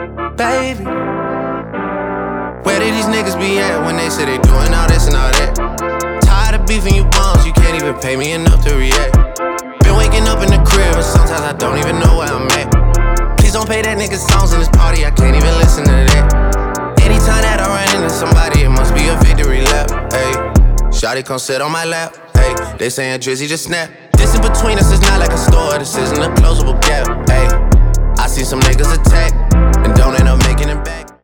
Baby, where did these niggas be at when they say they doing all this and all that? Tired of beefing you bums, you can't even pay me enough to react. Been waking up in the crib and sometimes I don't even know where I'm at. Please don't play that nigga songs in this party, I can't even listen to that. Anytime that I run into somebody, it must be a victory lap. Ayy, shawty come sit on my lap. Ayy, they saying Drizzy just snap. This in between us is not like a store, this isn't a closable gap. Ayy, I see some niggas attack and don't end up making it back.